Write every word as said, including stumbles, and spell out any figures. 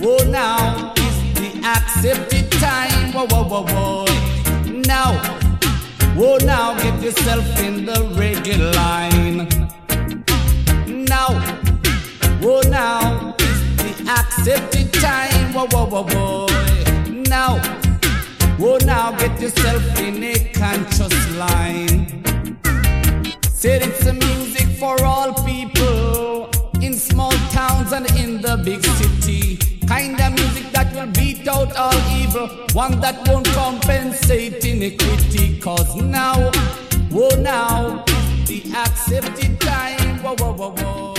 Oh, now is the accepted time. Whoa, whoa, whoa, whoa. Now, oh, now get yourself in the reggae line. Now, oh, now is the accepted time. Whoa, whoa, whoa, whoa. Now, oh, now get yourself in a conscious line. Said it's a music for all people, in small towns and in the big city. Kind of music that will beat out all evil, one that won't compensate iniquity. Cause now, oh now, is the accepted time. Whoa, whoa, whoa, whoa.